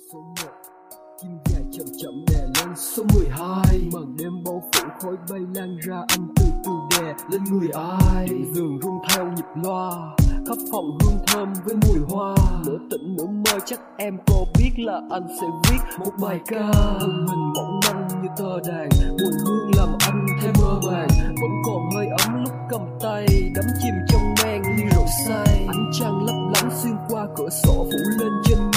Số 1 chim dài chậm chậm đè lên. Số 12 màn đêm bao phủ khói bay lan ra, anh từ từ đè lên người ai. Đèn giường rung theo nhịp loa, khắp phòng hương thơm với mùi hoa. Nửa tỉnh nửa mơ chắc em có biết là anh sẽ viết một bài ca. Hương hình mỏng manh như tơ đàn, mùi hương làm anh thêm mơ màng. Vẫn còn hơi ấm lúc cầm tay, đắm chìm trong men ly rượu say. Ánh trăng lấp lánh xuyên qua cửa sổ phủ lên trên